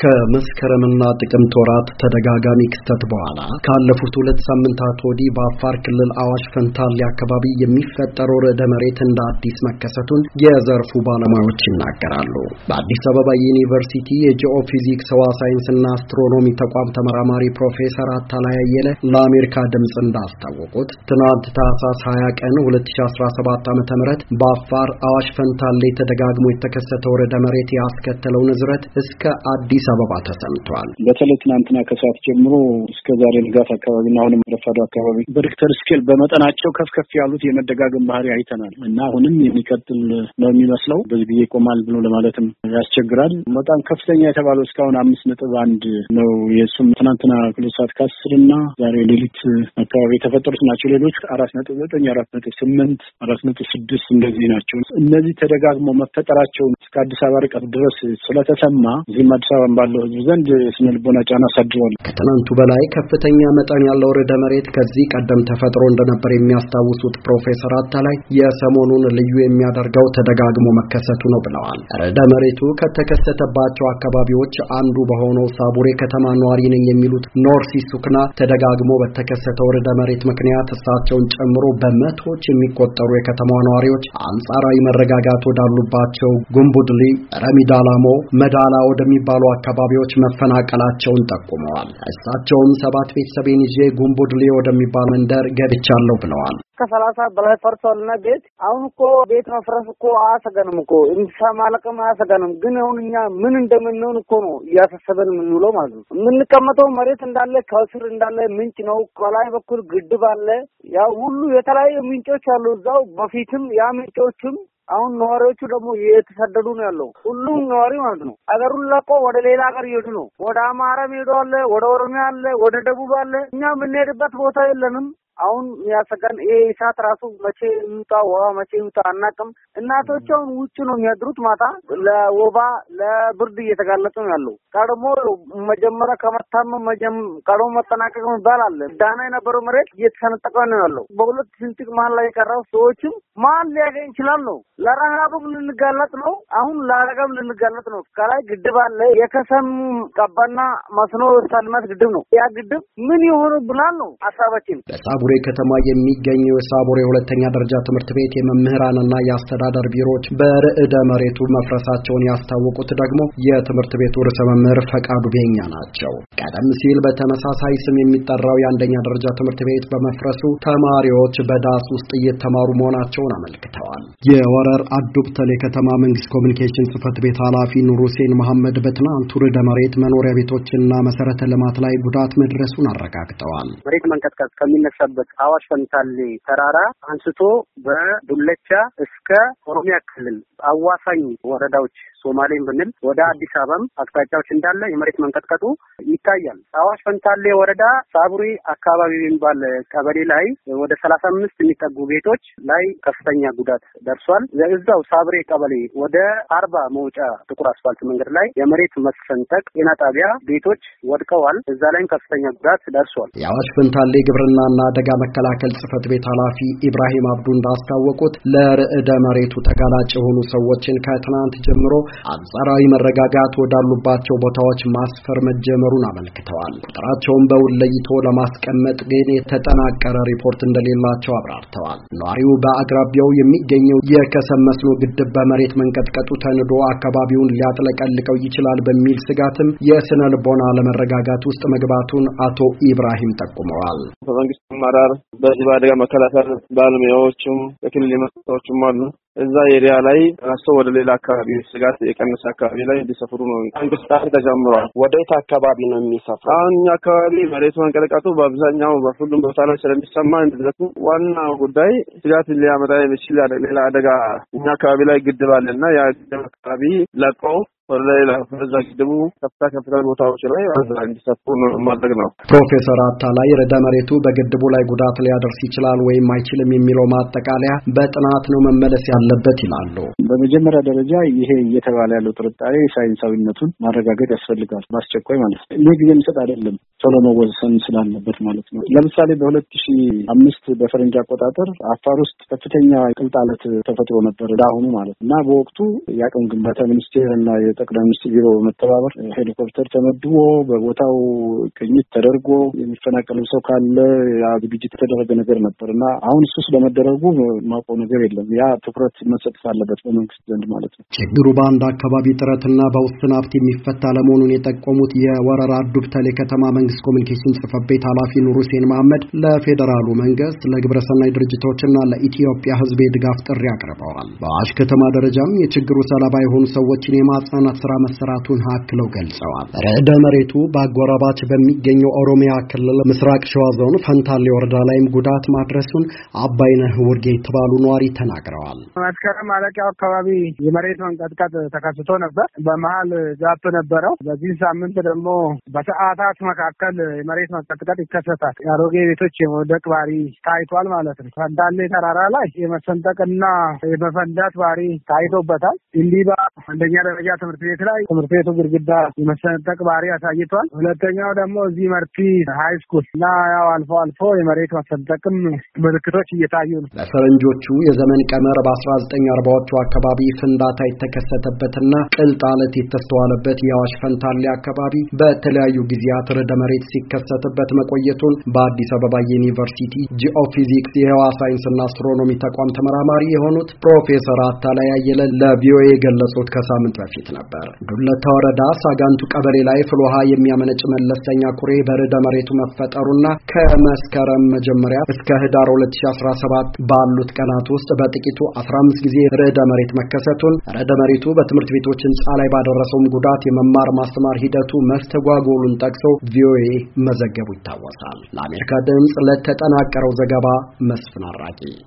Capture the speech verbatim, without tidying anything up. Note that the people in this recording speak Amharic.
ከመስከረምና ጥቅምት ወራት ተደጋጋሚ ክስተት በኋላ ካለፉት ሁለት ሳምንታት ወዲህ በአፋር ክልል አዋሽ ፈንታሌ አካባቢ የሚፈጠረው ርዕደ መሬት እንደ አዲስ መከሰቱን የዘርፉ ባለሙያዎች ይናገራሉ። በአዲስ አበባ ዩኒቨርሲቲ የጂኦፊዚክስ ህዋ ሳይንስና አስትሮኖሚ ተቋም ተመራማሪ ፕሮፌሰር አታላይ አየለ ለአሜሪካ ድምጽ እንዳስታወቁት ትናንት ታህሳስ ሃያ ቀን ሁለት ሺህ አስራ ሰባት ዓ.ም በአፋር አዋሽ ፈንታሌ ተደጋግሞ የተከሰተው ርዕደ መሬት ያስከተለው ንዝረት እስከ አዲስ አበባ ተሰምቷል። በተለይ ትናንትና ከሰዓት ጀምሮ እስከ ዛሬ ንጋት አካባቢና አሁንም ረፋዱ አካባቢ በሪክተር ስኬል በመጠናቸው ከፍ ከፍ ያሉት የመደጋገም ባህሪ አይተናል እና አሁንም የሚቀጥል ነው የሚመስለው። በዚህ ጊዜ ቆማል ብሎ ለማለትም ያስቸግራል። በጣም ከፍተኛ የተባለው እስካሁን አምስት ነጥብ አንድ ነው። የሱም ትናንትና ሁለት ሰዓት ከአስር እና ዛሬ ሌሊት አካባቢ የተፈጠሩት ናቸው። ሌሎች አራት ነጥብ ዘጠኝ አራት ነጥብ ስምንት አራት ነጥብ ስድስት እንደዚህ ናቸው። እነዚህ ተደጋግሞ መፈጠራቸው እስከ አዲስ አበባ ርቀት ድረስ ስለተሰማ እዚህም አዲስ አበባ ባለው ህዝብ ዘንድ ስነ ልቦና ጫና አሳድሯል። ከትናንቱ በላይ ከፍተኛ መጠን ያለው ርዕደ መሬት ከዚህ ቀደም ተፈጥሮ እንደነበር የሚያስታውሱት ፕሮፌሰር አታላይ የሰሞኑን ልዩ የሚያደርገው ተደጋግሞ መከሰቱ ነው ብለዋል። ርዕደ መሬቱ ከተከሰተባቸው አካባቢዎች አንዱ በሆነው ሳቡሬ ከተማ ነዋሪ ነኝ የሚሉት ኖርሲ ሱክና ተደጋግሞ በተከሰተው ርዕደ መሬት ምክንያት እሳቸውን ጨምሮ በመቶዎች የሚቆጠሩ የከተማዋ ነዋሪዎች አንጻራዊ መረጋጋት ወዳሉባቸው ጉምቡድሊ፣ ረሚዳላሞ፣ መዳላ ወደሚባሉ አካባቢዎች መፈናቀላቸውን ጠቁመዋል። እሳቸውም ሰባት ቤተሰቤን ይዤ ጉምቡድሊ ወደሚባል መንደር ገብቻለሁ ብለዋል። ከሰላሳ በላይ ፈርሷልና ቤት አሁን እኮ ቤት መፍረስ እኮ አያሰጋንም እኮ እንስሳ ማለቅም አያሰጋንም። ግን አሁን እኛ ምን እንደምንሆን እኮ ነው እያሳሰበን የምንውለው ማለት ነው። የምንቀመጠው መሬት እንዳለ ከስር እንዳለ ምንጭ ነው። ከላይ በኩል ግድብ አለ። ያው ሁሉ የተለያዩ ምንጮች አሉ እዛው በፊትም ያ ምንጮችም አሁን ነዋሪዎቹ ደግሞ እየተሰደዱ ነው ያለው። ሁሉም ነዋሪ ማለት ነው አገሩን ለቆ ወደ ሌላ ሀገር እየሄዱ ነው። ወደ አማራም ሄዶ አለ፣ ወደ ኦሮሚያ አለ፣ ወደ ደቡብ አለ። እኛ የምንሄድበት ቦታ የለንም። አሁን ያሰጋን ይሄ እሳት ራሱ መቼ ይውጣ ውሃ መቼ ይውጣ አናውቅም። እናቶች አሁን ውጭ ነው የሚያድሩት። ማታ ለወባ ለብርድ እየተጋለጡ ነው ያለው። ቀድሞ መጀመሪያ ከመታመም መጀም ቀድሞ መጠናቀቅ የሚባል አለ። ዳና የነበረው መሬት እየተሰነጠቀ ነው ያለው። በሁለት ስንጥቅ መሀል ላይ የቀረው ሰዎችም ማን ሊያገኝ ይችላል ነው። ለረሃብም ልንጋለጥ ነው። አሁን ለአደጋም ልንጋለጥ ነው። ከላይ ግድብ አለ። የከሰም ቀባና መስኖ ሳልማት ግድብ ነው። ያ ግድብ ምን ይሆኑ ብላል ነው ሀሳባችን። ሳቡሬ ከተማ የሚገኘው የሳቡሬ ሁለተኛ ደረጃ ትምህርት ቤት የመምህራንና የአስተዳደር ቢሮዎች በርዕደ መሬቱ መፍረሳቸውን ያስታወቁት ደግሞ የትምህርት ቤቱ ርዕሰ መምህር ፈቃዱ ቤኛ ናቸው። ቀደም ሲል በተመሳሳይ ስም የሚጠራው የአንደኛ ደረጃ ትምህርት ቤት በመፍረሱ ተማሪዎች በዳስ ውስጥ እየተማሩ መሆናቸውን አመልክተዋል። የወረር አዱብተሌ ከተማ መንግስት ኮሚኒኬሽን ጽህፈት ቤት ኃላፊ ኑር ሁሴን መሐመድ በትናንቱ ርዕደ መሬት መኖሪያ ቤቶችና መሰረተ ልማት ላይ ጉዳት መድረሱን አረጋግጠዋል። መሬት መንቀጥቀጥ ከሚነሳ አዋሽ ፈንታሌ ተራራ አንስቶ በዱለቻ እስከ ኦሮሚያ ክልል አዋሳኝ ወረዳዎች ሶማሌን ብንል ወደ አዲስ አበባም አቅጣጫዎች እንዳለ የመሬት መንቀጥቀጡ ይታያል። አዋሽ ፈንታሌ ወረዳ ሳቡሬ አካባቢ የሚባል ቀበሌ ላይ ወደ ሰላሳ አምስት የሚጠጉ ቤቶች ላይ ከፍተኛ ጉዳት ደርሷል። እዛው ሳቡሬ ቀበሌ ወደ አርባ መውጫ ጥቁር አስፋልት መንገድ ላይ የመሬት መሰንጠቅ ጤና ጣቢያ ቤቶች ወድቀዋል። እዛ ላይም ከፍተኛ ጉዳት ደርሷል። የአዋሽ ፈንታሌ ግብርናና አደጋ መከላከል ጽህፈት ቤት ኃላፊ ኢብራሂም አብዱ እንዳስታወቁት ለርዕደ መሬቱ ተጋላጭ የሆኑ ሰዎችን ከትናንት ጀምሮ አንጻራዊ መረጋጋት ወዳሉባቸው ቦታዎች ማስፈር መጀመሩን አመልክተዋል። ቁጥራቸውን በውል ለይቶ ለማስቀመጥ ግን የተጠናቀረ ሪፖርት እንደሌላቸው አብራርተዋል። ነዋሪው በአቅራቢያው የሚገኘው የከሰም መስኖ ግድብ በመሬት መንቀጥቀጡ ተንዶ አካባቢውን ሊያጥለቀልቀው ይችላል በሚል ስጋትም የስነ ልቦና ለመረጋጋት ውስጥ መግባቱን አቶ ኢብራሂም ጠቁመዋል። በመንግስት አመራር በዚህ በአደጋ መከላከል ባለሙያዎችም በክልል መስጠቶችም አሉ። እዛ ኤሪያ ላይ ተነስተው ወደ ሌላ አካባቢ ስጋት የቀነሰ አካባቢ ላይ እንዲሰፍሩ ነው እንቅስቃሴ ተጀምሯል። ወዴት አካባቢ ነው የሚሰፍሩ? አሁን አካባቢ መሬት መንቀጥቀጡ በአብዛኛው በሁሉም ቦታ ላይ ስለሚሰማ እንደዚህ ዋና ጉዳይ ስጋት ሊያመጣ የሚችል ሌላ አደጋ እኛ አካባቢ ላይ ግድብ አለና ያ ግድብ አካባቢ ለቀው ወደ ሌላ ወደዛ ግድቡ ከፍታ ከፍታ ቦታዎች ላይ እንዲሰፍሩ ማድረግ ነው። ፕሮፌሰር አታላይ ርዕደ መሬቱ በግድቡ ላይ ጉዳት ሊያደርስ ይችላል ወይም አይችልም የሚለው ማጠቃለያ በጥናት ነው መመለስ ያለበት ይላሉ። በመጀመሪያ ደረጃ ይሄ እየተባለ ያለው ጥርጣሬ ሳይንሳዊነቱን ማረጋገጥ ያስፈልጋል። ማስቸኳይ ማለት ነው። ይሄ ጊዜ የሚሰጥ አይደለም። ቶሎ መወሰን ስላለበት ማለት ነው። ለምሳሌ በሁለት ሺህ አምስት በፈረንጅ አቆጣጠር አፋር ውስጥ ከፍተኛ ቅልጣለት ተፈጥሮ ነበር ዳሁኑ ማለት እና በወቅቱ የአቅም ግንባታ ሚኒስቴር እና ጠቅላይ ሚኒስትር ቢሮ በመተባበር ሄሊኮፕተር ተመድቦ በቦታው ቅኝት ተደርጎ የሚፈናቀለው ሰው ካለ ያ ዝግጅት የተደረገ ነገር ነበርና አሁን እሱ ስለመደረጉ ማውቀው ነገር የለም። ያ ትኩረት መሰጠት አለበት በመንግስት ዘንድ ማለት ነው። ችግሩ በአንድ አካባቢ ጥረትና በውስን ሀብት የሚፈታ ለመሆኑን የጠቆሙት የወረራ ዱብተሌ ከተማ መንግስት ኮሚኒኬሽን ጽሕፈት ቤት ኃላፊ ኑር ሁሴን መሐመድ ለፌዴራሉ መንግስት ለግብረሰናይ ድርጅቶችና ለኢትዮጵያ ሕዝብ የድጋፍ ጥሪ አቅርበዋል። በአዋሽ ከተማ ደረጃም የችግሩ ሰለባ የሆኑ ሰዎችን የማጽናናት ስራ መሰራቱን አክለው ገልጸዋል። ርዕደ መሬቱ በአጎራባች በሚገኘው ኦሮሚያ ክልል ምስራቅ ሸዋ ዞን ፈንታሌ ወረዳ ላይም ጉዳት ማድረሱን አባይነህ ውርጌ የተባሉ ነዋሪ ተናግረዋል። መስከረም ማለቂያው አካባቢ የመሬት መንቀጥቀጥ ተከስቶ ነበር። በመሃል ጋፕ ነበረው። በዚህ ሳምንት ደግሞ በሰዓታት መካከል የመሬት መንቀጥቀጥ ይከሰታል። የአሮጌ ቤቶች የመውደቅ ባህሪ ታይቷል ማለት ነው። ፈንታሌ ተራራ ላይ የመሰንጠቅና የመፈንዳት ባህሪ ታይቶበታል። እንዲባ አንደኛ ደረጃ ትምህርት ቤት ላይ ትምህርት ቤቱ ግድግዳ የመሰንጠቅ ባህሪ አሳይቷል። ሁለተኛው ደግሞ እዚህ መርቲ ሃይ ስኩል እና ያው አልፎ አልፎ የመሬት መሰንጠቅም ምልክቶች እየታዩ ነው። በፈረንጆቹ የዘመን ቀመር በአስራ ዘጠኝ አርባዎቹ አካባቢ ፍንዳታ የተከሰተበትና ቅልጥ አለት የተስተዋለበት የአዋሽ ፈንታሌ አካባቢ በተለያዩ ጊዜያት ርዕደ መሬት ሲከሰትበት መቆየቱን በአዲስ አበባ ዩኒቨርሲቲ ጂኦፊዚክስ የህዋ ሳይንስና አስትሮኖሚ ተቋም ተመራማሪ የሆኑት ፕሮፌሰር አታላይ አየለ ለቪኦኤ የገለጹት ከሳምንት በፊት ነበር። ዱለታ ወረዳ ሳጋንቱ ቀበሌ ላይ ፍልውሃ የሚያመነጭ መለስተኛ ኩሬ በርዕደ መሬቱ መፈጠሩና ከመስከረም መጀመሪያ እስከ ህዳር ሁለት ሺህ አስራ ሰባት ባሉት ቀናት ውስጥ በጥቂቱ አስራ አምስት ጊዜ ርዕደ መሬት መከሰቱን፣ ርዕደ መሬቱ በትምህርት ቤቶች ህንጻ ላይ ባደረሰውም ጉዳት የመማር ማስተማር ሂደቱ መስተጓጎሉን ጠቅሶ ቪኦኤ መዘገቡ ይታወሳል። ለአሜሪካ ድምጽ ለተጠናቀረው ዘገባ መስፍን አራቂ